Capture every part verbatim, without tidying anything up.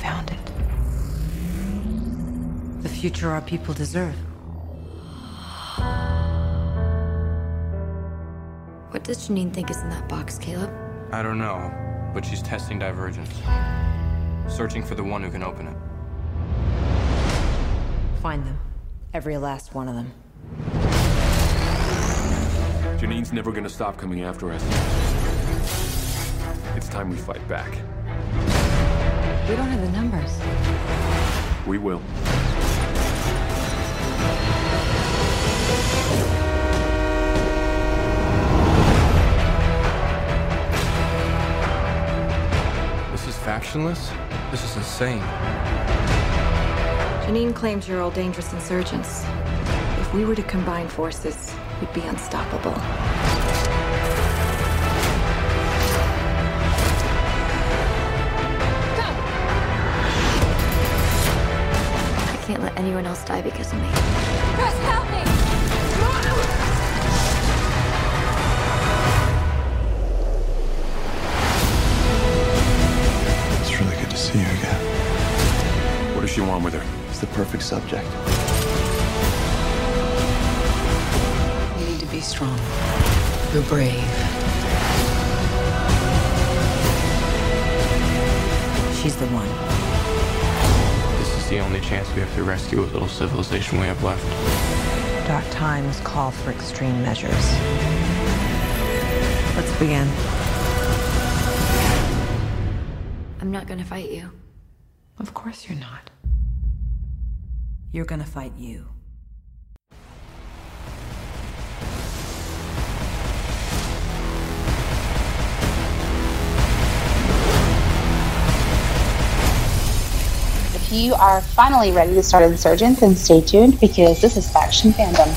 found it. The future our people deserve. What does Janine think is in that box, Caleb? I don't know, but she's testing divergence. Searching for the one who can open it. Find them. Every last one of them. Janine's never gonna stop coming after us. It's time we fight back. We don't have the numbers. We will. This is factionless? This is insane. Janine claims you're all dangerous insurgents. If we were to combine forces, we'd be unstoppable. I can't let anyone else die because of me. Chris, help me! It's really good to see you again. What does she want with her? It's the perfect subject. You need to be strong. You're brave. She's the one. This is the only chance we have to rescue what little civilization we have left. Dark times call for extreme measures. Let's begin. I'm not gonna fight you. Of course you're not. You're gonna fight you. If you are finally ready to start Insurgent, then stay tuned because this is Faction Fandom.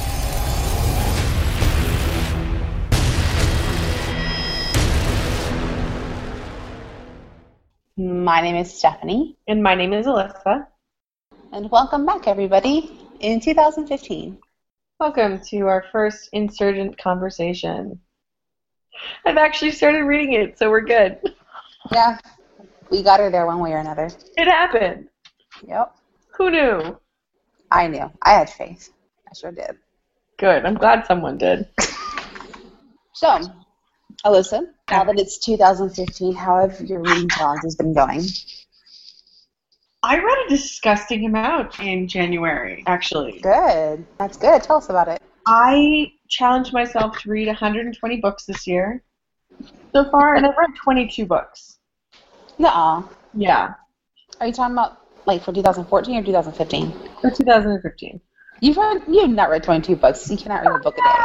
My name is Stephanie. And my name is Alyssa. And welcome back, everybody, in two thousand fifteen. Welcome to our first Insurgent conversation. I've actually started reading it, so we're good. Yeah, we got her there one way or another. It happened. Yep. Who knew? I knew. I had faith. I sure did. Good. I'm glad someone did. So, Alyssa, now that it's two thousand fifteen, how have your reading challenges been going? I read a disgusting amount in January, actually. Good. That's good. Tell us about it. I challenged myself to read one hundred twenty books this year so far, and I've read twenty-two books. Nuh-uh. Yeah. Are you talking about, like, for two thousand fourteen or two thousand fifteen? For two thousand fifteen. You've read, you have not read twenty-two books. You cannot read a book a day.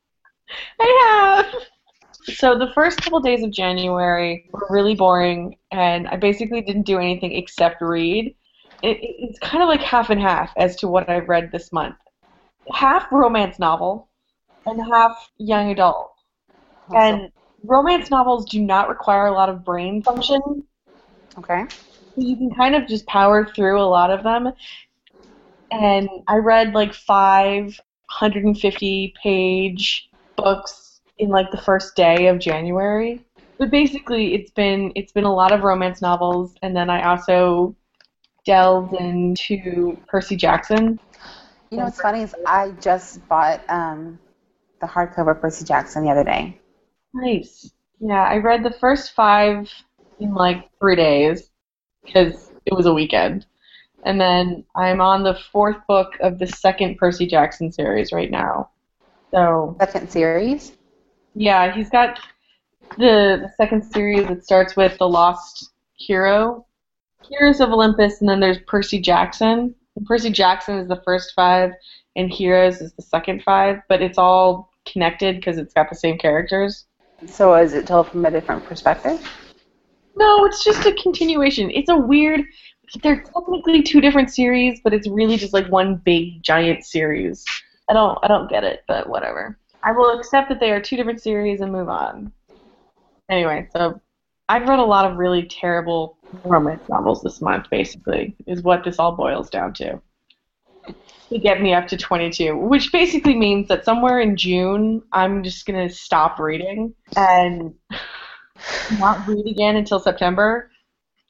I have. So the first couple days of January were really boring, and I basically didn't do anything except read. It, it's kind of like half and half as to what I've read this month. Half romance novel and half young adult. Awesome. And romance novels do not require a lot of brain function. Okay. So you can kind of just power through a lot of them. And I read like five one hundred fifty page books in like the first day of January. But basically it's been it's been a lot of romance novels, and then I also delved into Percy Jackson. You know what's funny is I just bought um, the hardcover Percy Jackson the other day. Nice. Yeah, I read the first five in like three days because it was a weekend. And then I'm on the fourth book of the second Percy Jackson series right now. So Second series? yeah, he's got the, the second series that starts with The Lost Hero, Heroes of Olympus, and then there's Percy Jackson. And Percy Jackson is the first five, and Heroes is the second five, but it's all connected because it's got the same characters. So is it told from a different perspective? No, it's just a continuation. It's a weird... They're technically two different series, but it's really just like one big giant series. I don't I don't get it, but whatever. I will accept that they are two different series and move on. Anyway, so I've read a lot of really terrible romance novels this month, basically, is what this all boils down to. To get me up to twenty-two, which basically means that somewhere in June, I'm just going to stop reading and not read again until September.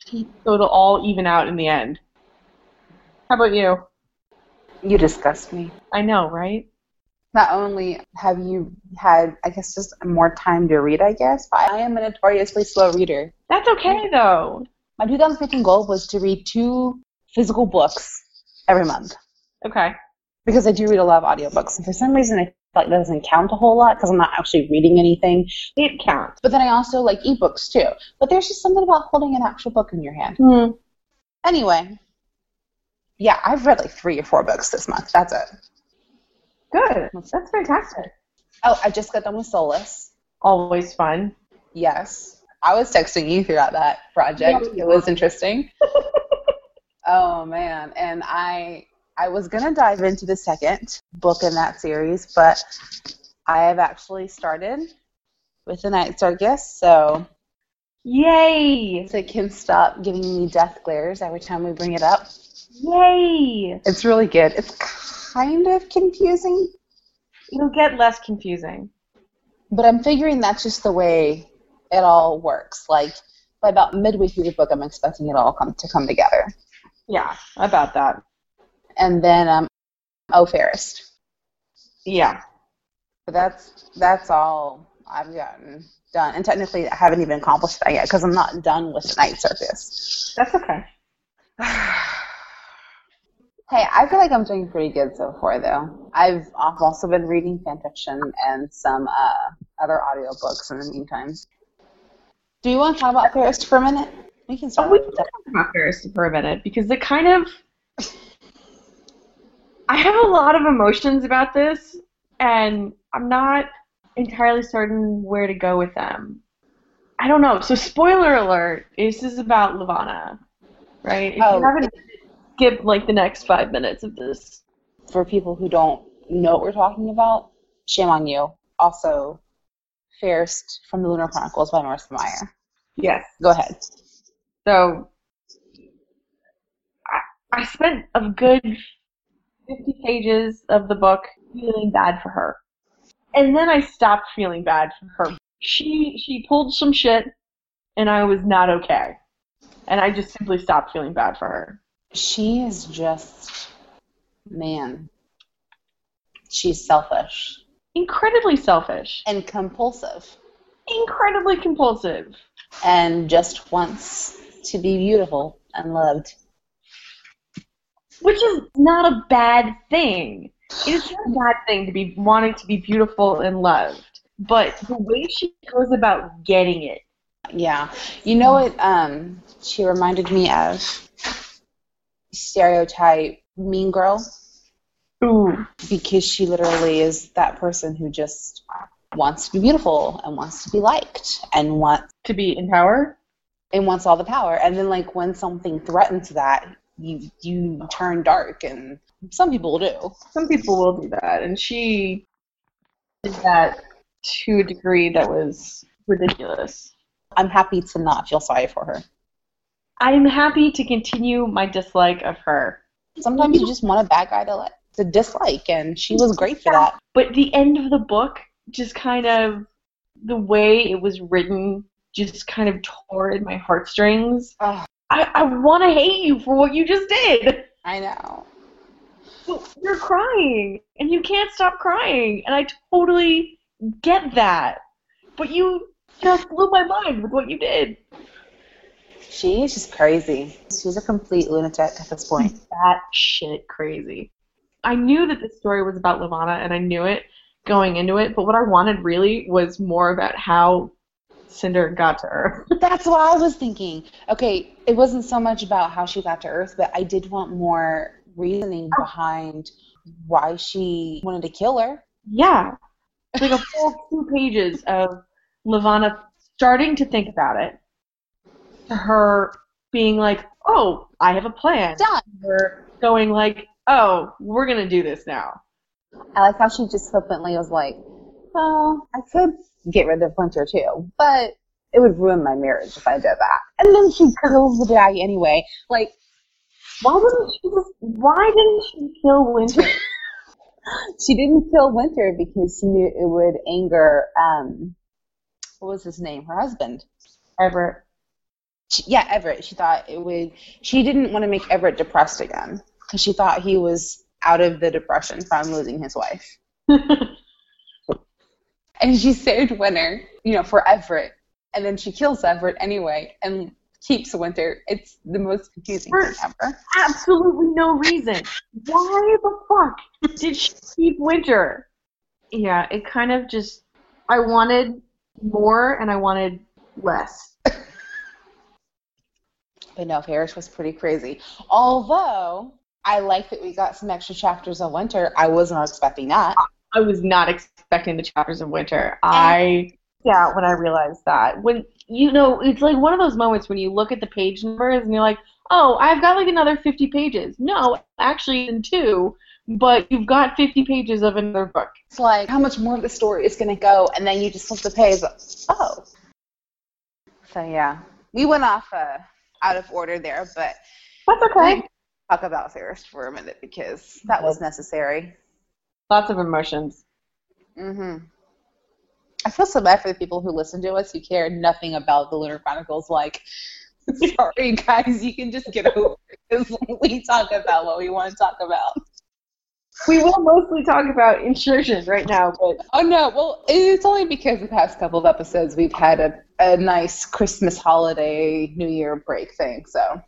So it'll all even out in the end. How about you? You disgust me. I know, right? Not only have you had, I guess, just more time to read, I guess, but I am a notoriously slow reader. That's okay, though. My two thousand fifteen goal was to read two physical books every month. Okay. Because I do read a lot of audiobooks. And for some reason, I feel like that doesn't count a whole lot because I'm not actually reading anything. It counts. But then I also like ebooks, too. But there's just something about holding an actual book in your hand. Hmm. Anyway. Yeah, I've read like three or four books this month. That's it. Good. That's fantastic. Oh, I just got done with Soulless. Always fun. Yes. I was texting you throughout that project. Yeah, it was interesting. Oh, man. And I I was going to dive into the second book in that series, but I have actually started with The Night Circus, so Yay! it can stop giving me death glares every time we bring it up. Yay! It's really good. It's kind of confusing. It'll get less confusing. But I'm figuring that's just the way it all works. Like, by about midway through the book, I'm expecting it all come to come together. Yeah, about that. And then, um, oh, Fairest. Yeah. But that's that's all I've gotten done. And technically, I haven't even accomplished that yet because I'm not done with The Night Circus. That's okay. Hey, I feel like I'm doing pretty good so far, though. I've I've also been reading fan fiction and some uh, other audiobooks in the meantime. Do you want to talk about Fairest for a minute? We can start Oh, we with can that. talk about Fairest for a minute because it kind of... I have a lot of emotions about this, and I'm not entirely certain where to go with them. I don't know. So, spoiler alert, this is about Levana, right? If Oh. you haven't skipped, like, the next five minutes of this. For people who don't know what we're talking about, shame on you. Also, Fairest from the Lunar Chronicles by Marissa Meyer. Yes. Go ahead. So, I, I spent a good fifty pages of the book feeling bad for her. And then I stopped feeling bad for her. She she pulled some shit, and I was not okay. And I just simply stopped feeling bad for her. She is just, man, she's selfish. Incredibly selfish. And compulsive. Incredibly compulsive. And just wants to be beautiful and loved. Which is not a bad thing. It is not a bad thing to be wanting to be beautiful and loved. But the way she goes about getting it. Yeah. You know what um, she reminded me of? Stereotype Mean Girl. Ooh. Because she literally is that person who just wants to be beautiful and wants to be liked and wants To be in power? and wants all the power. And then, like, when something threatens that, you you turn dark, and some people do. Some people will do that, and she did that to a degree that was ridiculous. I'm happy to not feel sorry for her. I'm happy to continue my dislike of her. Sometimes you just want a bad guy to let to dislike, and she was great for that. But the end of the book just kind of, the way it was written just kind of tore at my heartstrings. Oh, I, I want to hate you for what you just did. I know. You're crying, and you can't stop crying, and I totally get that. But you just blew my mind with what you did. She is just crazy. She's a complete lunatic at this point. That shit crazy. I knew that this story was about Levana, and I knew it going into it, but what I wanted really was more about how Cinder got to Earth. That's what I was thinking. Okay, it wasn't so much about how she got to Earth, but I did want more reasoning behind why she wanted to kill her. Yeah. It's like a full two pages of Levana starting to think about it, to her being like, oh, I have a plan. Done. Her going like, oh, we're going to do this now. I like how she just flippantly was like, well, I could get rid of Winter too, but it would ruin my marriage if I did that. And then she kills the guy anyway. Like, why didn't she just, why didn't she kill Winter? She didn't kill Winter because she knew it would anger, um, what was his name? Her husband. Everett. She, yeah, Everett. She thought it would. She didn't want to make Everett depressed again because she thought he was out of the depression from losing his wife. And she saved Winter, you know, for Everett, and then she kills Everett anyway and keeps Winter. It's the most confusing For thing ever. absolutely no reason. Why the fuck did she keep Winter? Yeah, it kind of just. I wanted more and I wanted less. But no, Ferris was pretty crazy. Although, I like that we got some extra chapters of Winter. I was not expecting that. I was not expecting the chapters of Winter. I yeah, when I realized that. When you know, it's like one of those moments when you look at the page numbers and you're like, oh, I've got like another fifty pages. No, actually in two, but you've got fifty pages of another book. It's like, how much more of the story is going to go? And then you just flip the page. Oh. So, yeah. We went off uh, out of order there, but That's okay. talk about Ferris for a minute because that was necessary. Lots of emotions. Mm-hmm. I feel so bad for the people who listen to us who care nothing about the Lunar Chronicles. Like, sorry, guys, you can just get over it because we talk about what we want to talk about. We will mostly talk about Insurgent right now, but Oh, no. Well, it's only because the past couple of episodes we've had a, a nice Christmas holiday, New Year break thing. So,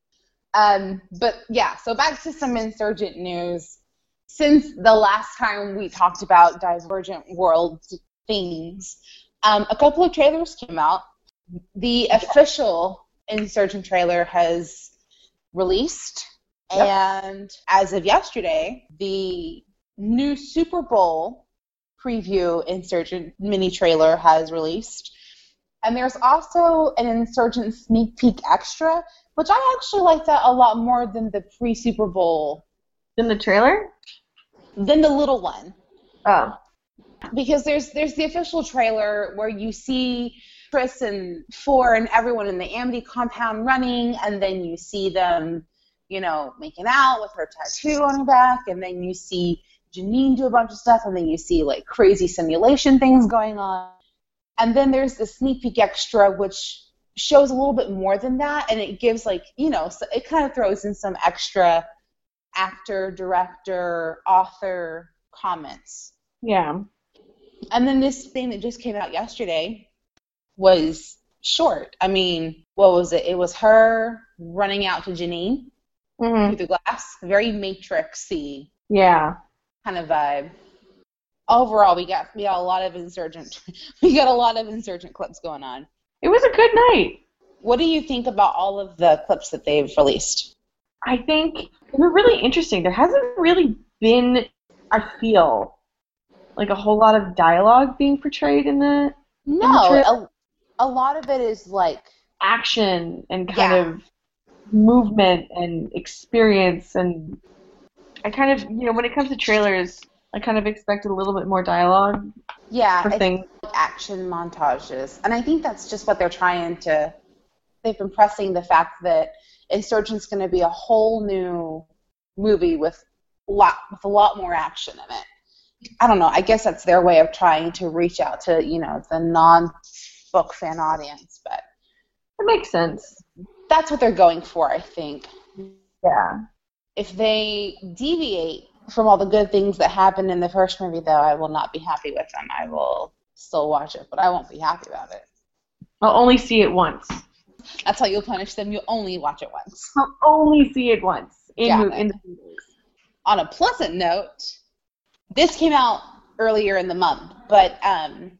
um, but yeah, so back to some Insurgent news. Since the last time we talked about Divergent World things, um, a couple of trailers came out. The official Insurgent trailer has released. Yep. And as of yesterday, the new Super Bowl preview Insurgent mini trailer has released. And there's also an Insurgent sneak peek extra, which I actually like that a lot more than the pre-Super Bowl. in the trailer? Than the little one. Oh. Because there's there's the official trailer where you see Chris and Four and everyone in the Amity compound running, and then you see them, you know, making out with her tattoo on her back, and then you see Janine do a bunch of stuff, and then you see, like, crazy simulation things going on. And then there's the sneak peek extra, which shows a little bit more than that, and it gives, like, you know, so it kind of throws in some extra actor, director, author comments. Yeah. And then this thing that just came out yesterday was short. I mean, what was it? It was her running out to Janine Mm-hmm. through the glass. Very Matrix-y Yeah. kind of vibe. Overall, we got we got a lot of Insurgent. We got a lot of Insurgent clips going on. It was a good night. What do you think about all of the clips that they've released? I think they're really interesting. There hasn't really been, I feel, like a whole lot of dialogue being portrayed in the in the No, trailer. a, a lot of it is like Action and kind Yeah. of movement and experience, and I kind of, you know, when it comes to trailers, I kind of expected a little bit more dialogue yeah, for it's things. like action montages, and I think that's just what they're trying to. They've been pressing the fact that Insurgent's going to be a whole new movie with lot with a lot more action in it. I don't know. I guess that's their way of trying to reach out to, you know, the non-book fan audience, but It makes sense. that's what they're going for, I think. Yeah. If they deviate from all the good things that happened in the first movie, though, I will not be happy with them. I will still watch it, but I won't be happy about it. I'll only see it once. That's how you'll punish them. You only watch it once. I'll only see it once in, Yeah. mo- in the movies. On a pleasant note, this came out earlier in the month, but um,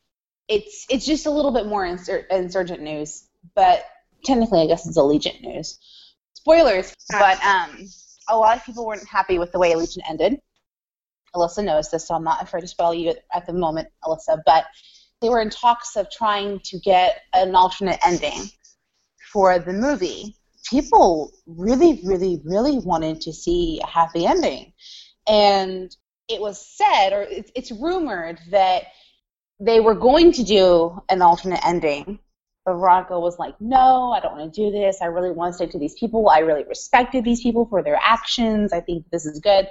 it's it's just a little bit more insur- Insurgent news, but technically I guess it's Allegiant news. Spoilers, but um, a lot of people weren't happy with the way Allegiant ended. Alyssa knows this, so I'm not afraid to spoil you at, at the moment, Alyssa, but they were in talks of trying to get an alternate ending for the movie. People really, really, really wanted to see a happy ending. And it was said, or it's, it's rumored, that they were going to do an alternate ending. But Veronica was like, no, I don't want to do this. I really want to stick to these people. I really respected these people for their actions. I think this is good.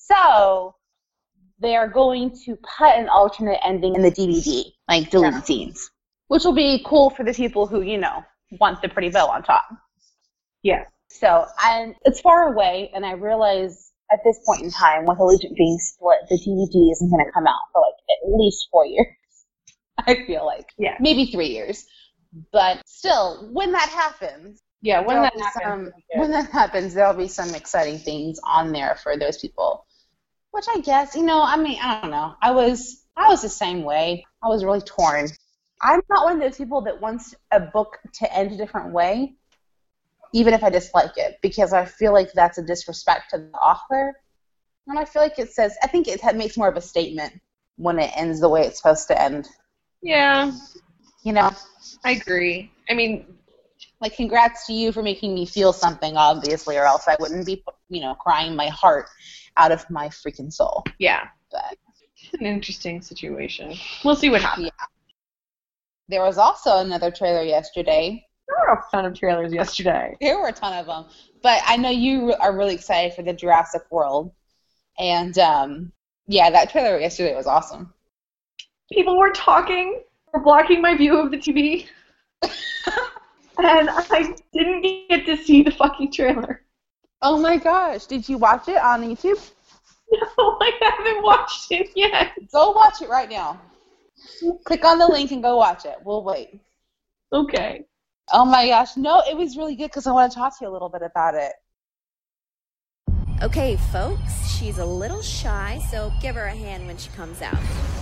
So they are going to put an alternate ending in the D V D, like deleted Yeah. scenes, which will be cool for the people who, you know, want the pretty bow on top. Yeah. So, and it's far away, and I realize at this point in time, with Allegiant being split, the D V D isn't going to come out for like at least four years. I feel like. Yeah. Maybe three years. But still, when that happens, Yeah, when there'll that be happens. some, when that happens, there'll be some exciting things on there for those people. Which I guess, you know, I mean, I don't know. I was, I was the same way. I was really torn. I'm not one of those people that wants a book to end a different way, even if I dislike it, because I feel like that's a disrespect to the author. And I feel like it says, I think it makes more of a statement when it ends the way it's supposed to end. Yeah, You know? I agree. I mean, Like, congrats to you for making me feel something, obviously, or else I wouldn't be, you know, crying my heart out of my freaking soul. yeah, But it's an interesting situation. We'll see what happens. yeah. There was also another trailer yesterday. There were a ton of trailers yesterday. There were a ton of them. But I know you are really excited for the Jurassic World. And, um, yeah, that trailer yesterday was awesome. People were talking, were blocking my view of the T V, and I didn't get to see the fucking trailer. Oh, my gosh. Did you watch it on YouTube? No, I haven't watched it yet. Go watch it right now. Click on the link and go watch it. We'll wait. Okay. Oh, my gosh. No, it was really good because I want to talk to you a little bit about it. Okay, folks, she's a little shy, so give her a hand when she comes out.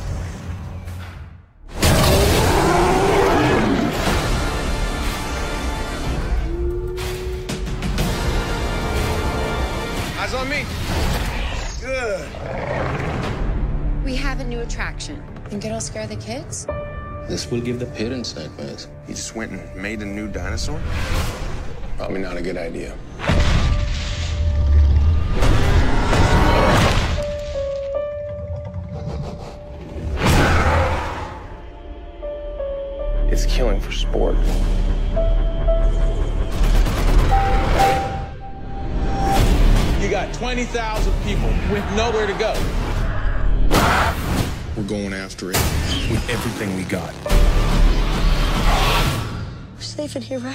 Eyes on me. Good. We have a new attraction. Think it'll scare the kids? This will give the parents nightmares. He just went and made a new dinosaur? Probably not a good idea. It's killing for sport. You got twenty thousand people with nowhere to go. We're going after it with everything we got. We're safe in here, right?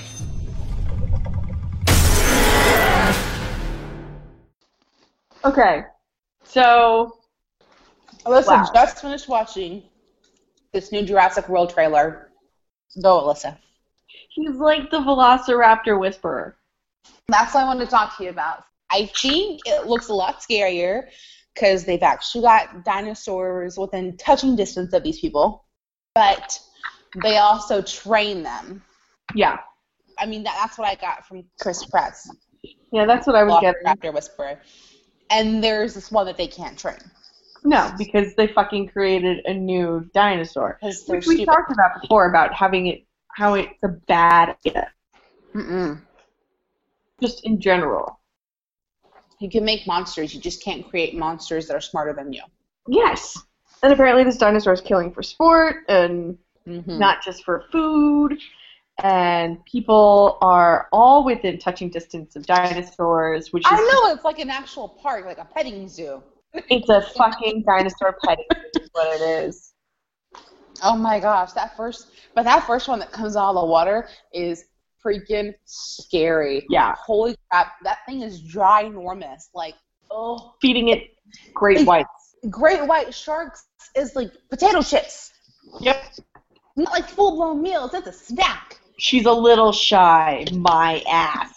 Okay. So, Alyssa Wow. just finished watching this new Jurassic World trailer. Go, Alyssa. he's like the Velociraptor Whisperer. That's what I wanted to talk to you about. I think it looks a lot scarier because they've actually got dinosaurs within touching distance of these people, but they also train them. Yeah. I mean, that, that's what I got from Chris Pratt's Yeah, that's what I was getting. Velociraptor Whisperer. And there's this one that they can't train. No, because they fucking created a new dinosaur. Because they're Which we stupid. talked about before about having it, how it's a bad idea. Mm-mm. Just in general. You can make monsters. You just can't create monsters that are smarter than you. Yes. And apparently this dinosaur is killing for sport and Mm-hmm. not just for food. And people are all within touching distance of dinosaurs, which is I know, it's like an actual park, like a petting zoo. it's a fucking dinosaur petting zoo is what it is. Oh my gosh, that first, but that first one that comes out of the water is freaking scary. Yeah. Holy crap, that thing is ginormous. Like, oh. Feeding it great It's- whites. Great white sharks is like potato chips. Yep. Not like full-blown meals, it's a snack. She's a little shy, my ass.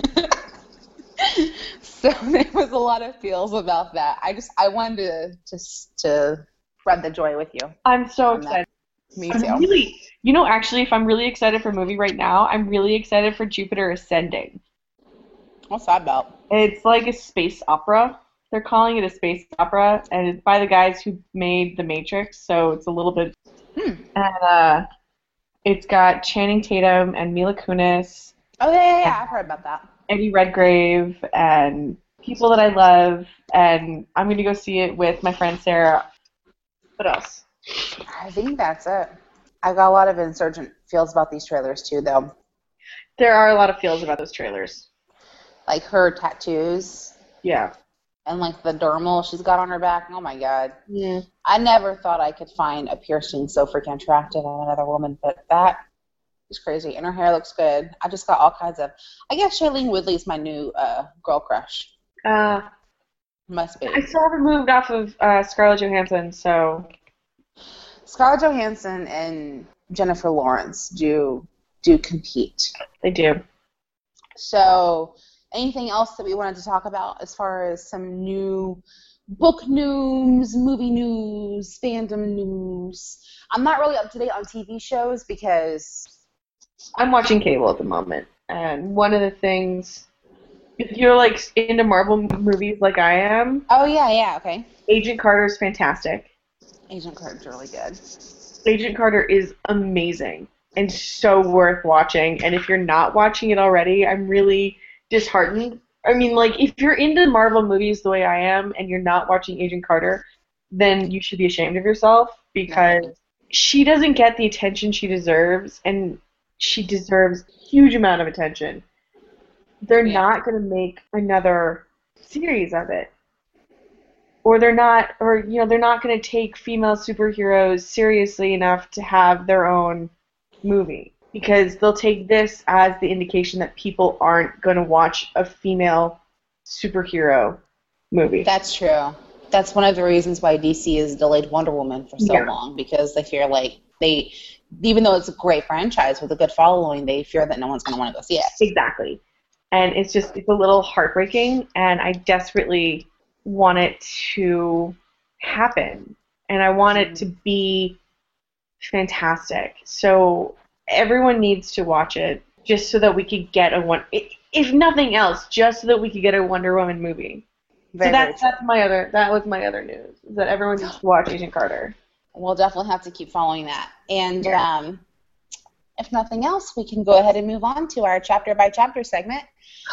So there was a lot of feels about that. I just, I wanted to just to spread the joy with you. I'm so on that. excited. Me I'm too. really, you know, actually, if I'm really excited for a movie right now, I'm really excited for Jupiter Ascending. What's that about? It's like a space opera. They're calling it a space opera, and it's by the guys who made The Matrix, so it's a little bit... Hmm. And uh, it's got Channing Tatum and Mila Kunis, Oh, yeah, yeah, yeah, I've heard about that. Eddie Redgrave, and people that I love, and I'm going to go see it with my friend Sarah. What else? I think that's it. I got a lot of insurgent feels about these trailers, too, though. There are a lot of feels about those trailers. Like her tattoos Yeah. and, like, the dermal she's got on her back. Oh, my God. Yeah. I never thought I could find a piercing so freaking attractive on another woman, but that She's crazy, and her hair looks good. I just got all kinds of. I guess Shailene Woodley's my new uh, girl crush. Uh, Must be. I still haven't moved off of uh, Scarlett Johansson, so. Scarlett Johansson and Jennifer Lawrence do do compete. They do. So, anything else that we wanted to talk about as far as some new book news, movie news, fandom news? I'm not really up to date on T V shows because I'm watching cable at the moment, and one of the things, if you're like into Marvel movies like I am, oh yeah, yeah, okay, Agent Carter is fantastic. Agent Carter's really good. Agent Carter is amazing and so worth watching. And if you're not watching it already, I'm really disheartened. I mean, like, if you're into Marvel movies the way I am and you're not watching Agent Carter, then you should be ashamed of yourself because she doesn't get the attention she deserves, and she deserves a huge amount of attention. They're Yeah. not going to make another series of it. Or they're not, or, you know, they're not going to take female superheroes seriously enough to have their own movie. Because they'll take this as the indication that people aren't going to watch a female superhero movie. That's true. That's one of the reasons why D C has delayed Wonder Woman for so Yeah. long, because they fear, like, they, even though it's a great franchise with a good following, they fear that no one's going to want to go see it. Exactly. And it's just, it's a little heartbreaking, and I desperately want it to happen. And I want it to be fantastic. So everyone needs to watch it just so that we could get a one, if nothing else, just so that we could get a Wonder Woman movie. Very, so that's, very that's my other, that was my other news, is that everyone needs to watch Agent Carter. We'll definitely have to keep following that. And Yeah. um, if nothing else, we can go ahead and move on to our chapter by chapter segment.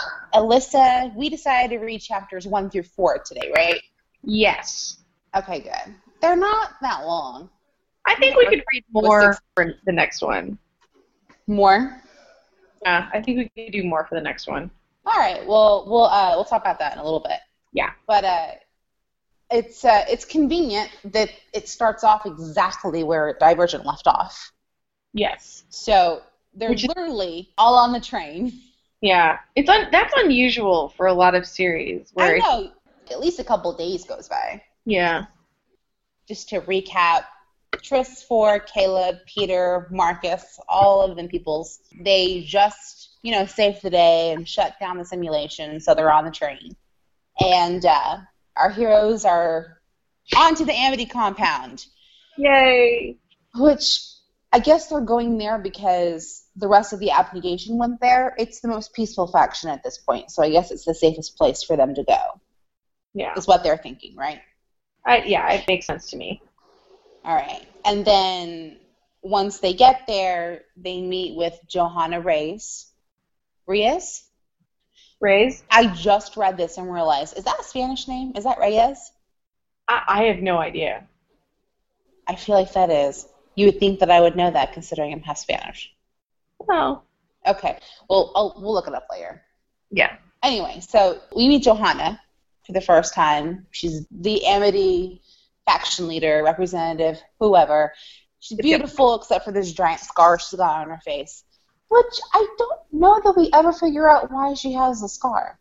Alyssa, we decided to read chapters one through four today, right? Yes. Okay, good. They're not that long. I think we could read more six- for the next one. More? Yeah, I think we could do more for the next one. All right. Well, we'll uh, we'll talk about that in a little bit. Yeah. But uh, it's uh, it's convenient that it starts off exactly where Divergent left off. Yes. So they're Which is- literally all on the train. Yeah, it's un- that's unusual for a lot of series. Where I know. At least a couple days goes by. Yeah. Just to recap, Tris, Ford, Caleb, Peter, Marcus, all of them peoples, they just, you know, saved the day and shut down the simulation, so they're on the train. And uh, our heroes are onto the Amity compound. Yay! Which, I guess they're going there because the rest of the abnegation went there. It's the most peaceful faction at this point, so I guess it's the safest place for them to go. Yeah. Is what they're thinking, right? I, yeah, it makes sense to me. All right. And then once they get there, they meet with Johanna Reyes. Reyes? Reyes? I just read this and realized, is that a Spanish name? Is that Reyes? I, I have no idea. I feel like that is. You would think that I would know that considering I'm half Spanish. Oh. Okay. Well, I'll, we'll look it up later. Yeah. Anyway, so we meet Johanna for the first time. She's the Amity faction leader, representative, whoever. She's beautiful except for this giant scar she's got on her face, which I don't know that we ever figure out why she has the scar.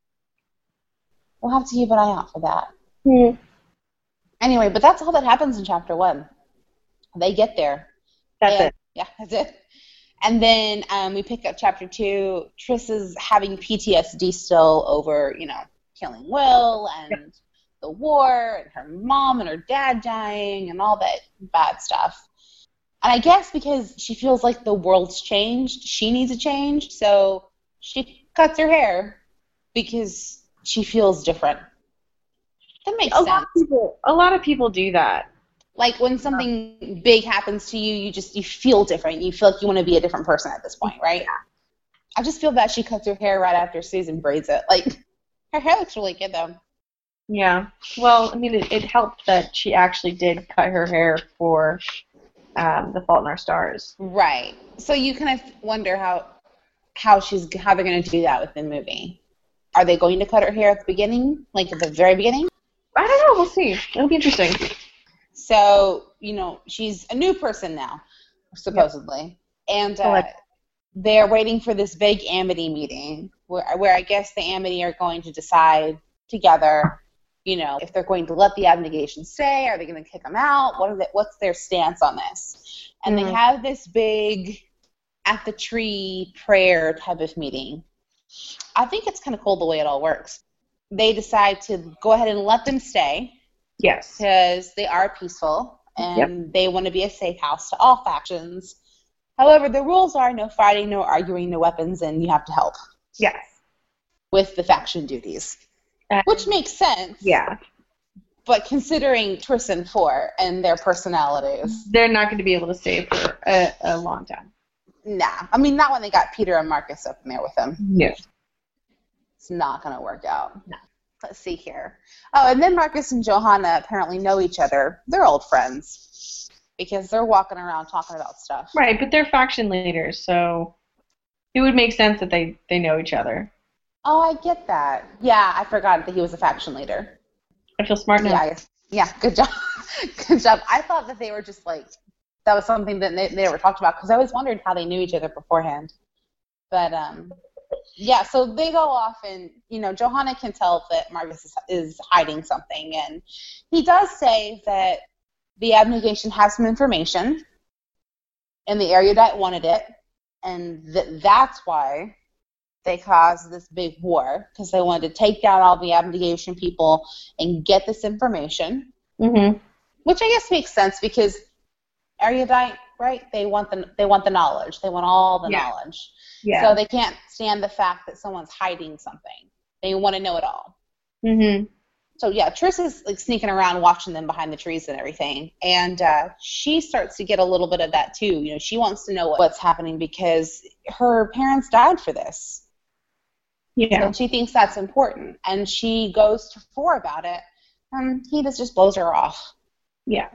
We'll have to keep an eye out for that. Hmm. Anyway, but that's all that happens in chapter one. They get there. That's and, it. Yeah, that's it. And then um, we pick up chapter two. Tris is having P T S D still over, you know, killing Will and yep. the war and her mom and her dad dying and all that bad stuff. And I guess because she feels like the world's changed, she needs a change, so she cuts her hair because she feels different. That makes a sense. Lot of people, a lot of people do that. Like when something big happens to you, you just you feel different. You feel like you want to be a different person at this point, right? Yeah. I just feel bad she cuts her hair right after Susan braids it. Like, her hair looks really good, though. Yeah. Well, I mean, it, it helped that she actually did cut her hair for um, The Fault in Our Stars. Right. So you kind of wonder how how she's how they're going to do that with the movie. Are they going to cut her hair at the beginning, like at the very beginning? I don't know. We'll see. It'll be interesting. So, you know, she's a new person now, supposedly. Yep. And uh, they're waiting for this big Amity meeting where, where I guess the Amity are going to decide together, you know, if they're going to let the abnegation stay, are they going to kick them out? What are they, what's their stance on this? And mm-hmm. they have this big at the tree prayer type of meeting. I think it's kind of cool the way it all works. They decide to go ahead and let them stay. Yes. Because they are peaceful and yep. they want to be a safe house to all factions. However, the rules are no fighting, no arguing, no weapons, and you have to help. Yes. With the faction duties. Uh, Which makes sense. Yeah. But considering Triss and Four and their personalities. They're not going to be able to stay for a, a long time. Nah. I mean, not when they got Peter and Marcus up in there with them. Yeah. It's not going to work out. No. Let's see here. Oh, and then Marcus and Johanna apparently know each other. They're old friends. Because they're walking around talking about stuff. Right, but they're faction leaders, so it would make sense that they, they know each other. Oh, I get that. Yeah, I forgot that he was a faction leader. I feel smart now. Yeah, yeah, good job. Good job. I thought that they were just like, that was something that they, they never talked about, because I always wondered how they knew each other beforehand. But, um, yeah, so they go off, and, you know, Johanna can tell that Marcus is, is hiding something, and he does say that the abnegation has some information, and the erudite wanted it, and that that's why they caused this big war, because they wanted to take down all the abnegation people and get this information. Mm-hmm. Which I guess makes sense, because erudite, right? They want the they want the knowledge. They want all the yeah. knowledge. Yeah. So they can't stand the fact that someone's hiding something. They want to know it all. Mm-hmm. So yeah, Triss is like sneaking around, watching them behind the trees and everything, and uh, she starts to get a little bit of that too. You know, she wants to know what's happening because her parents died for this. Yeah. So she thinks that's important, and she goes to Four about it, and he just just blows her off. Yeah.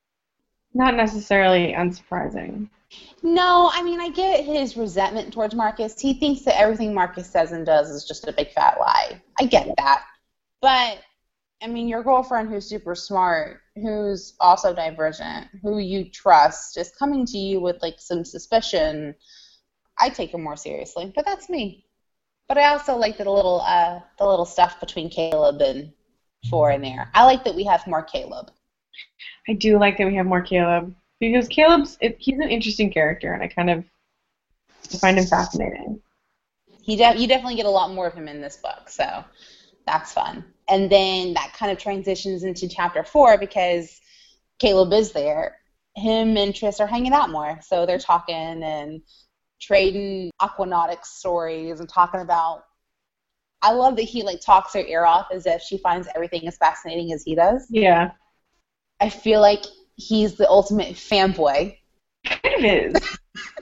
Not necessarily unsurprising. No, I mean, I get his resentment towards Marcus. He thinks that everything Marcus says and does is just a big fat lie. I get that. But, I mean, your girlfriend who's super smart, who's also divergent, who you trust, is coming to you with, like, some suspicion. I take her more seriously, but that's me. But I also like the little, uh, the little stuff between Caleb and Four in there. I like that we have more Caleb. I do like that we have more Caleb. Because Caleb's, it, he's an interesting character, and I kind of I find him fascinating. He de- you definitely get a lot more of him in this book, so that's fun. And then that kind of transitions into chapter four, because Caleb is there. Him and Triss are hanging out more, so they're talking and trading aquanautics stories and talking about. I love that he like talks her ear off as if she finds everything as fascinating as he does. Yeah. I feel like he's the ultimate fanboy. Kind of is.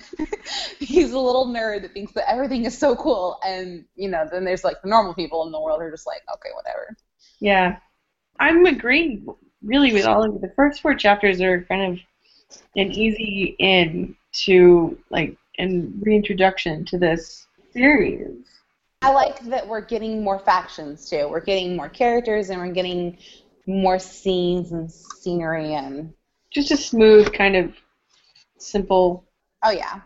He's a little nerd that thinks that everything is so cool, and, you know, then there's, like, the normal people in the world who are just like, okay, whatever. Yeah. I'm agreeing, really, with all of it. The first four chapters are kind of an easy in to, like, and reintroduction to this series. I like that we're getting more factions, too. We're getting more characters, and we're getting more scenes and scenery and... Just a smooth, kind of simple... Oh, yeah.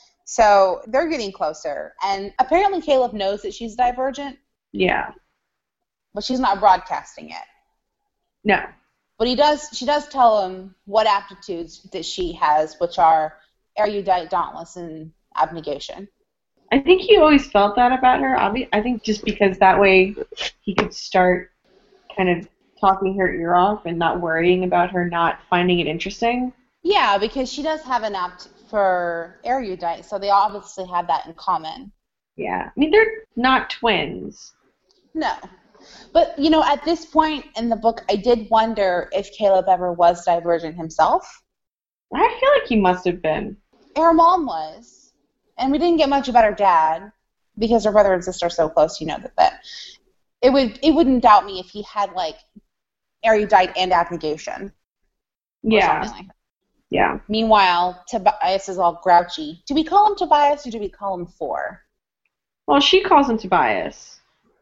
So they're getting closer. And apparently Caleb knows that she's divergent. Yeah. But she's not broadcasting it. No. But he does. She does tell him what aptitudes that she has, which are erudite, dauntless, and abnegation. I think he always felt that about her. I think just because that way he could start kind of talking her ear off and not worrying about her not finding it interesting. Yeah, because she does have an apt for erudite, so they obviously have that in common. Yeah. I mean, they're not twins. No. But, you know, at this point in the book, I did wonder if Caleb ever was divergent himself. I feel like he must have been. Her mom was. And we didn't get much about her dad, because her brother and sister are so close, you know, that, that it, would, it wouldn't doubt me if he had, like, erudite and abnegation. Yeah. Like yeah. Meanwhile, Tobias is all grouchy. Do we call him Tobias or do we call him Four? Well, she calls him Tobias.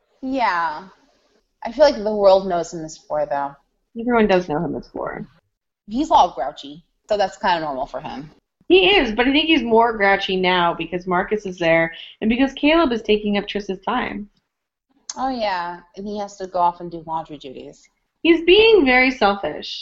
Yeah. I feel like the world knows him as Four, though. Everyone does know him as Four. He's all grouchy, so that's kind of normal for him. He is, but I think he's more grouchy now because Marcus is there and because Caleb is taking up Triss's time. Oh, yeah. And he has to go off and do laundry duties. He's being very selfish.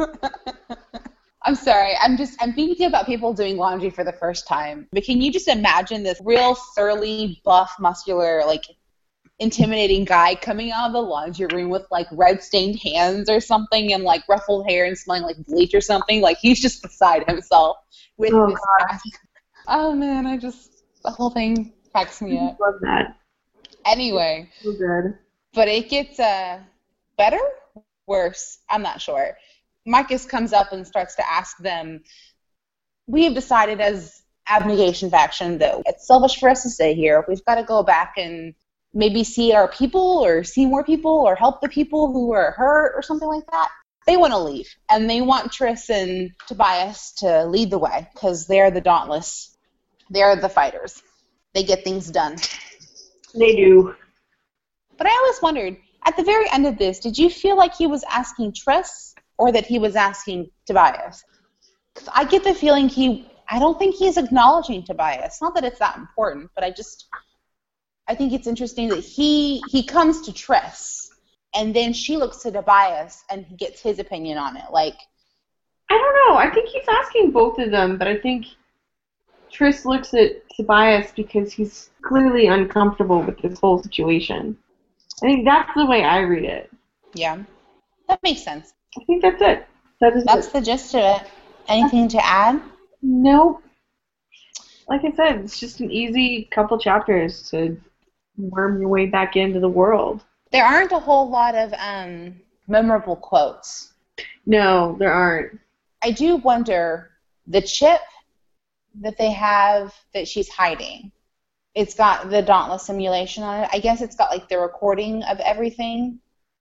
I'm sorry. I'm just, I'm thinking about people doing laundry for the first time. But can you just imagine this real surly, buff, muscular, like, intimidating guy coming out of the laundry room with, like, red-stained hands or something and, like, ruffled hair and smelling like bleach or something? Like, he's just beside himself with oh, this mask. Oh, man, I just, the whole thing cracks me up. I love that. Anyway. So good. But it gets, uh, better? Worse? I'm not sure. Marcus comes up and starts to ask them, we have decided as Abnegation faction that it's selfish for us to stay here. We've got to go back and maybe see our people or see more people or help the people who are hurt or something like that. They want to leave, and they want Triss and Tobias to lead the way because they're the Dauntless. They're the fighters. They get things done. They do. But I always wondered, at the very end of this, did you feel like he was asking Triss or that he was asking Tobias? Because I get the feeling he, I don't think he's acknowledging Tobias. Not that it's that important, but I just, I think it's interesting that he he comes to Triss, and then she looks to Tobias and he gets his opinion on it. Like, I don't know. I think he's asking both of them, but I think Triss looks at Tobias because he's clearly uncomfortable with this whole situation. I think that's the way I read it. Yeah, that makes sense. I think that's it. That is that's it. the gist of it. Anything to add? Nope. Like I said, it's just an easy couple chapters to worm your way back into the world. There aren't a whole lot of um, memorable quotes. No, there aren't. I do wonder, the chip that they have that she's hiding, it's got the Dauntless simulation on it. I guess it's got like the recording of everything.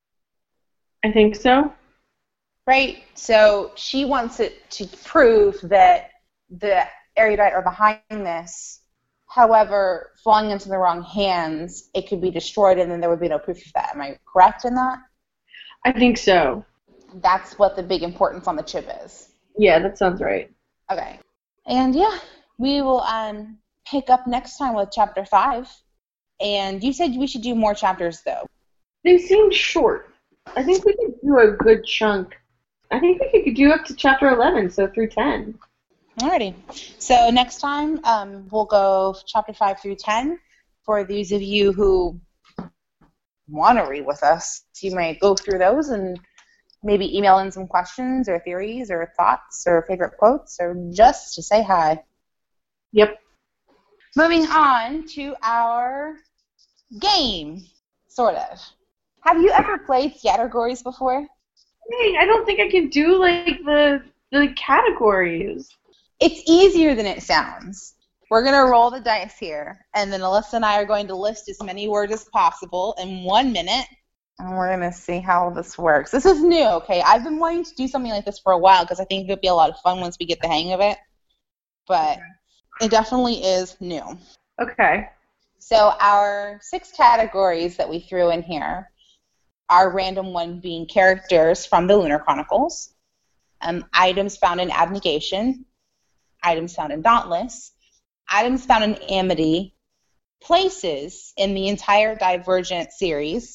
I think so. Right? So she wants it to prove that the erudite are behind this. However, falling into the wrong hands, it could be destroyed and then there would be no proof of that. Am I correct in that? I think so. That's what the big importance on the chip is. Yeah, that sounds right. Okay. And yeah, we will um, pick up next time with chapter five. And you said we should do more chapters, though. They seem short. I think we could do a good chunk. I think we could do up to chapter eleven, so through ten. Alrighty. So next time, um, we'll go chapter five through ten. For those of you who want to read with us, you may go through those and maybe email in some questions or theories or thoughts or favorite quotes or just to say hi. Yep. Moving on to our game, sort of. Have you ever played categories before? Hey, I don't think I can do like the the categories. It's easier than it sounds. We're going to roll the dice here, and then Alyssa and I are going to list as many words as possible in one minute, and we're going to see how this works. This is new, okay? I've been wanting to do something like this for a while because I think it would be a lot of fun once we get the hang of it, but it definitely is new. Okay. So our six categories that we threw in here, our random one being characters from the Lunar Chronicles, um, items found in Abnegation, items found in Dauntless, items found in Amity, places in the entire Divergent series,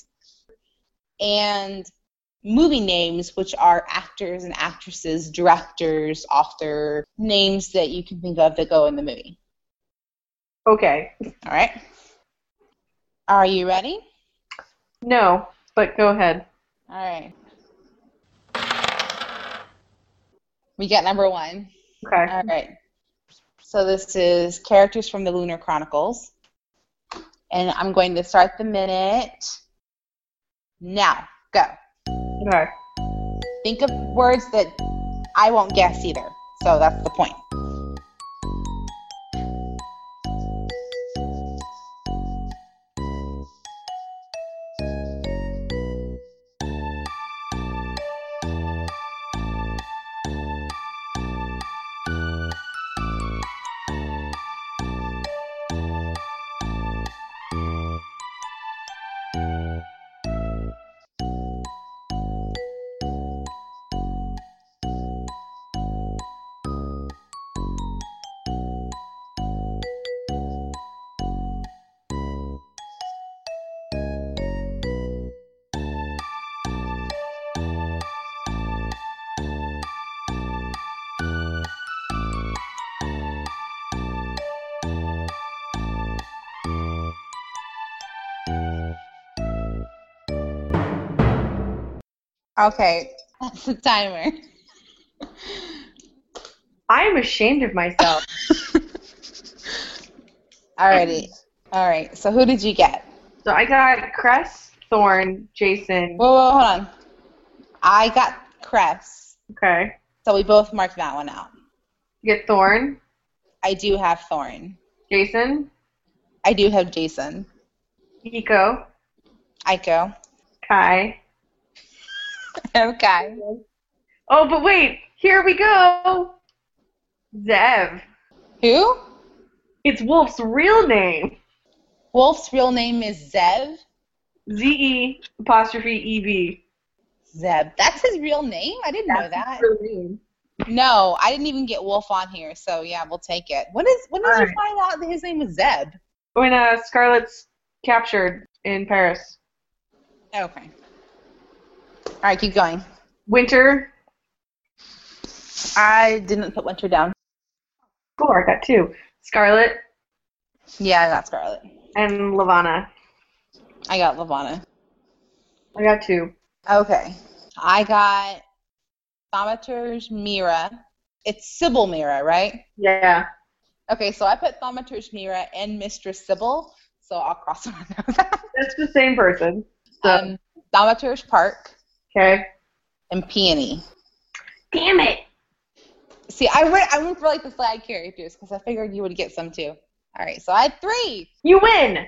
and movie names, which are actors and actresses, directors, author, names that you can think of that go in the movie. Okay. All right. Are you ready? No, but go ahead. All right. We got number one. Okay. All right. So this is characters from the Lunar Chronicles. And I'm going to start the minute now. Go. Okay. Think of words that I won't guess either. So that's the point. Okay, that's the timer. I am ashamed of myself. Alrighty. All right. So who did you get? So I got Cress, Thorn, Jason. Whoa, whoa, hold on. I got Cress. Okay. So we both marked that one out. You get Thorn. I do have Thorn. Jason. I do have Jason. Iko. Iko. Kai. Okay. Oh, but wait. Here we go. Zev. Who? It's Wolf's real name. Wolf's real name is Zev? Z E apostrophe E V. Zeb. That's his real name? I didn't That's know that. His real name. No, I didn't even get Wolf on here, so yeah, we'll take it. When is when did All you right. find out that his name was Zeb? When uh, Scarlett's captured in Paris. Okay. All right, keep going. Winter. I didn't put Winter down. Cool, I got two. Scarlett Yeah, I got Scarlet. and Levana. I got Lavana. I got two. Okay. I got Thaumaturge Mira. It's Sybil Mira, right? Yeah. Okay, so I put Thaumaturge Mira and Mistress Sybil, so I'll cross them out. That's the same person. So. Um, Thaumaturge Park Okay. and Peony. Damn it. See, I went, I went for like the flag characters because I figured you would get some too. All right, so I had three. You win.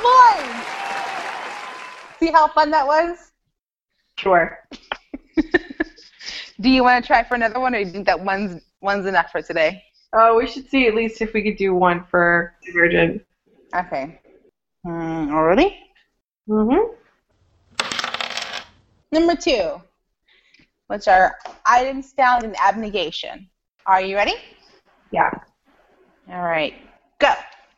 I won. See how fun that was? Sure. Do you want to try for another one, or do you think that one's one's enough for today? Oh, we should see at least if we could do one for Divergent. Okay. Um, already? Mm-hmm. Number two, which are items found in abnegation. Are you ready? Yeah. All right. Go.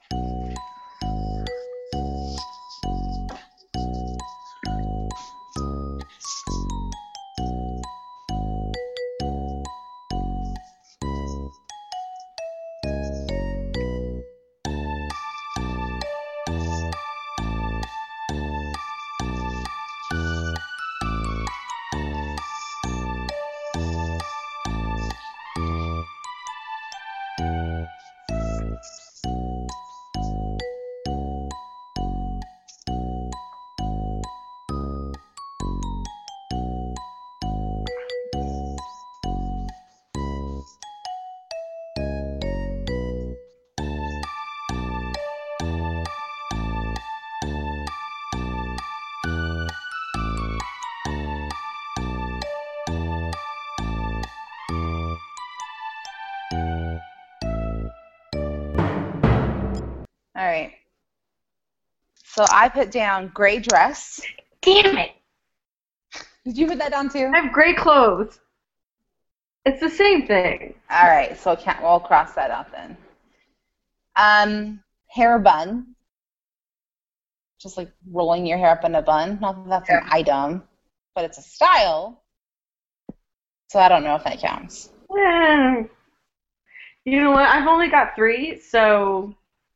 All right. So I put down gray dress. Damn it. Did you put that down too? I have gray clothes. It's the same thing. All right, so can't, we'll cross that out then. Um, hair bun. Just like rolling your hair up in a bun. Not that that's an item, but it's a style. So I don't know if that counts. Eh. You know what? I've only got three, so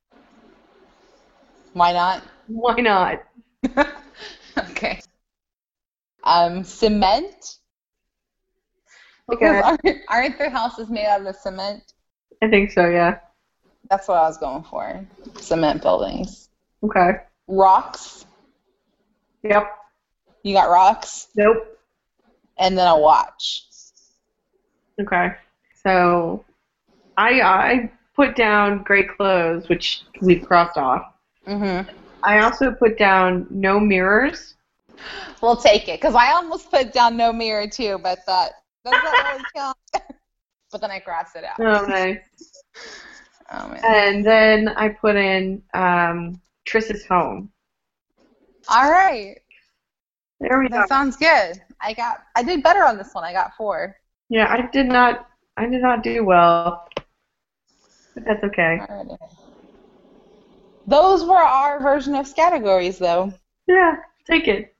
Why not? why not? Okay. Um, cement. Because Okay. aren't, aren't their houses made out of cement? I think so, yeah. That's what I was going for. Cement buildings. Okay. Rocks. Yep. You got rocks? Nope. And then a watch. Okay. So I I put down gray clothes, which we've crossed off. Mm-hmm. I also put down no mirrors. We'll take it, because I almost put down no mirror too, but thought, does that really count? But then I crossed it out. Oh, nice. Oh, man. And then I put in um, Triss's home. All right. There we go. That sounds good. I got. I did better on this one. I got four. Yeah, I did not. I did not do well, but that's okay. Alrighty. Those were our version of categories, though. Yeah, take it.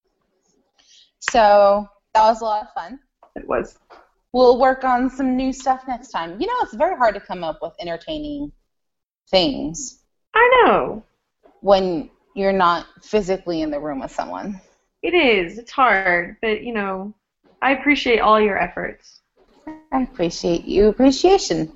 So that was a lot of fun. It was. We'll work on some new stuff next time. You know, it's very hard to come up with entertaining things I know. when you're not physically in the room with someone. It is. It's hard, but you know, I appreciate all your efforts. I appreciate you appreciation.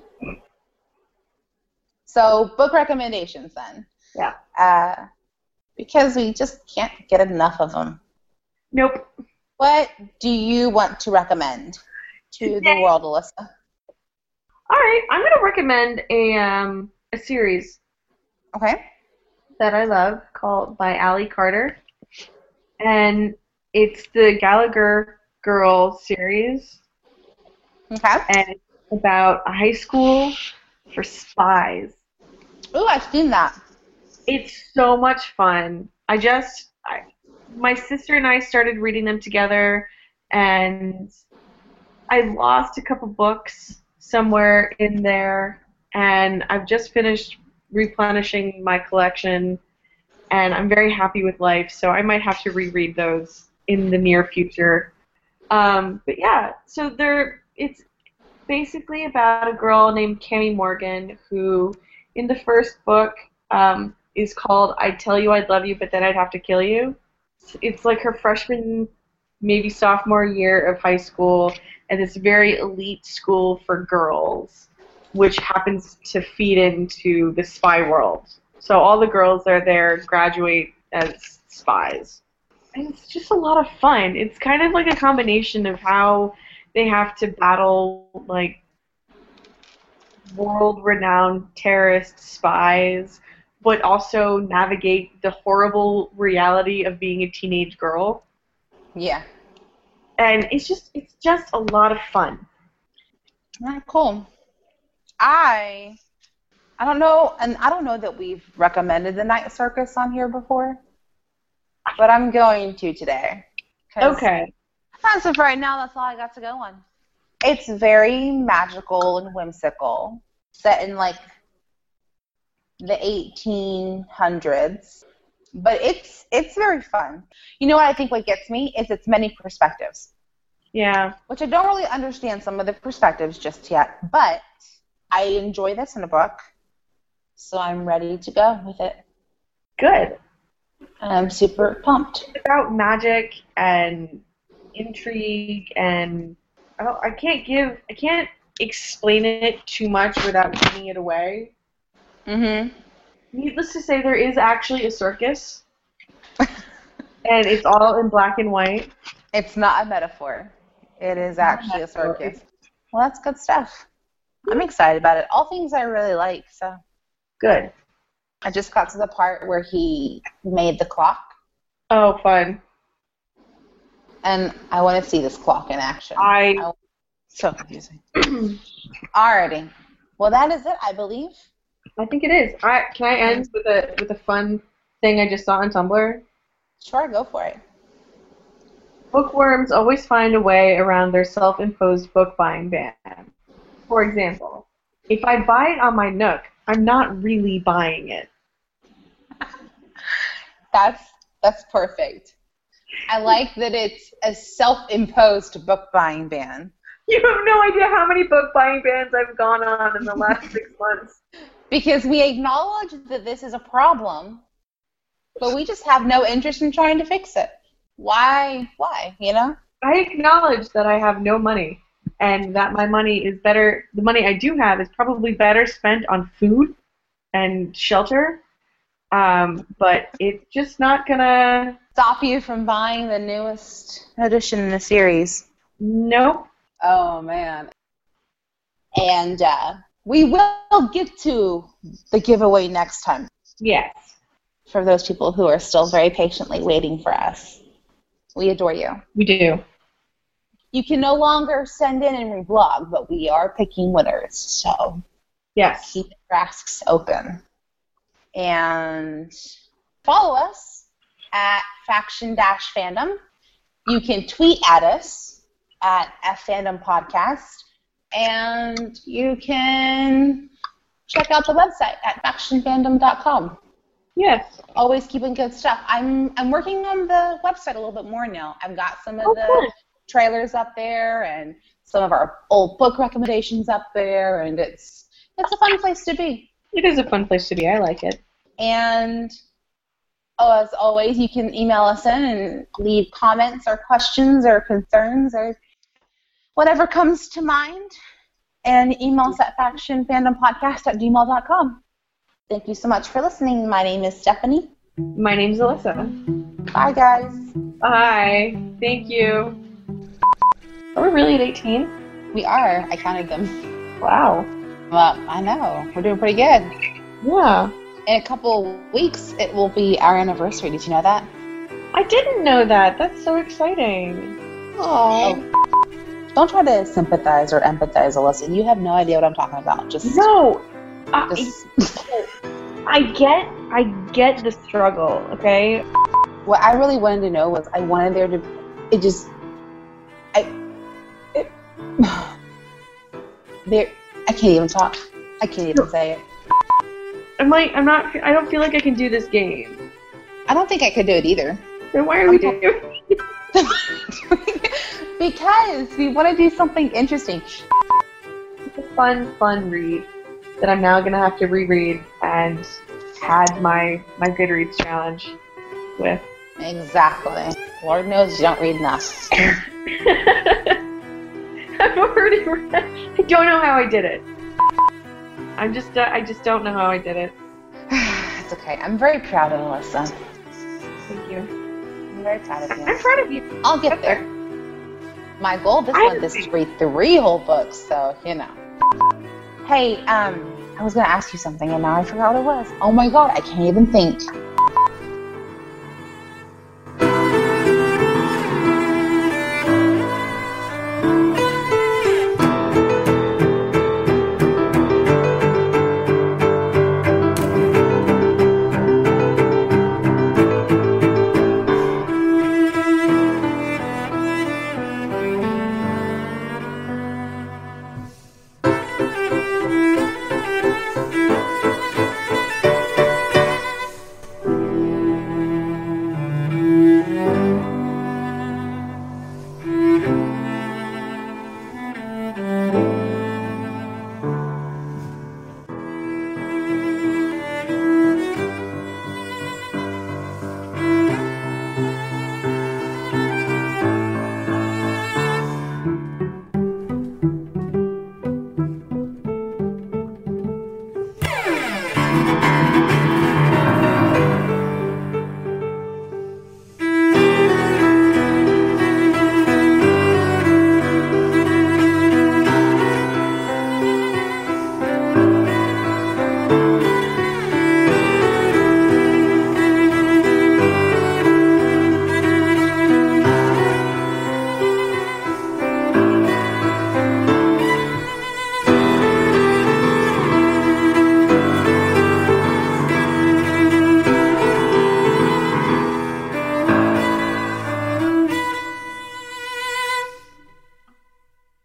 So, book recommendations then. Yeah. Uh, because we just can't get enough of them. Nope. What do you want to recommend to Today. the world, Alyssa? All right, I'm going to recommend a um a series. Okay. That I love called by Allie Carter, and it's the Gallagher Girl series. Okay. And it's about a high school for spies. Ooh, I've seen that. It's so much fun. I just, I, my sister and I started reading them together, and I lost a couple books somewhere in there, and I've just finished replenishing my collection, and I'm very happy with life, so I might have to reread those in the near future. Um, but yeah, so they're, it's basically about a girl named Cami Morgan who, in the first book, um, is called I'd Tell You I'd Love You, But Then I'd Have to Kill You. It's like her freshman, maybe sophomore year of high school, and it's a very elite school for girls, which happens to feed into the spy world. So all the girls that are there graduate as spies. And it's just a lot of fun. It's kind of like a combination of how they have to battle, like, world-renowned terrorist spies, but also navigate the horrible reality of being a teenage girl. Yeah. And it's just it's just a lot of fun. All right, cool. I I don't know, and I don't know that we've recommended the Night Circus on here before, but I'm going to today. Okay. As of right now, that's all I got to go on. It's very magical and whimsical, set in like the eighteen hundreds, but it's it's very fun. You know what I think what gets me is its many perspectives. Yeah. Which I don't really understand some of the perspectives just yet, but I enjoy this in a book, so I'm ready to go with it. Good. I'm super pumped. It's about magic and intrigue, and I, don't, I can't give, I can't explain it too much without giving it away. Mm-hmm. Needless to say, there is actually a circus, and it's all in black and white. It's not a metaphor. It is actually a circus. Well, that's good stuff. I'm excited about it. All things I really like, so. Good. I just got to the part where he made the clock. Oh, fun. And I want to see this clock in action. I... I so confusing. Alrighty. Well, that is it, I believe. I think it is. All right, can I end with a with a fun thing I just saw on Tumblr? Sure, go for it. Bookworms always find a way around their self-imposed book buying ban. For example, if I buy it on my Nook, I'm not really buying it. That's that's perfect. I like that it's a self-imposed book buying ban. You have no idea how many book buying bans I've gone on in the last six months. Because we acknowledge that this is a problem, but we just have no interest in trying to fix it. Why? Why? You know? I acknowledge that I have no money, and that my money is better, the money I do have is probably better spent on food and shelter, um, but it's just not gonna stop you from buying the newest edition in the series. Nope. Oh, man. And uh, we will get to the giveaway next time. Yes. For those people who are still very patiently waiting for us. We adore you. We do. You can no longer send in and reblog, but we are picking winners, so yes, keep your asks open. And follow us at Faction Dash Fandom. You can tweet at us at F Fandom Podcast, and you can check out the website at faction fandom dot com. Yes. Always keeping good stuff. I'm I'm working on the website a little bit more now. I've got some of oh, the cool. trailers up there and some of our old book recommendations up there, and it's it's a fun place to be. It is a fun place to be. I like it. And oh, as always, you can email us in and leave comments or questions or concerns or whatever comes to mind, and email us at faction fandom podcast at gmail dot com. Thank you so much for listening. My name is Stephanie. My name's Alyssa. Bye, guys. Bye. Thank you. Are we really at eighteen? We are. I counted them. Wow. Well, I know. We're doing pretty good. Yeah. In a couple weeks, it will be our anniversary. Did you know that? I didn't know that. That's so exciting. Oh. Don't try to sympathize or empathize, Alyssa. You have no idea what I'm talking about. Just no. I, just... I get, I get the struggle. Okay. What I really wanted to know was, I wanted there to. It just. I. It, there. I can't even talk. I can't even say it. I'm like, I'm not. I don't feel like I can do this game. I don't think I could do it either. Then why are we doing it? Because we want to do something interesting. It's a fun, fun read that I'm now gonna have to reread and had my my Goodreads challenge with. Exactly. Lord knows you don't read enough. I've already read. I don't know how I did it. I'm just. Uh, I just don't know how I did it. It's okay. I'm very proud of Alyssa. Thank you. I'm very proud of you. I'm proud of you. I'll get there. My goal this month is to read three whole books, so you know. Hey, um, I was gonna ask you something, and now I forgot what it was. Oh my god, I can't even think.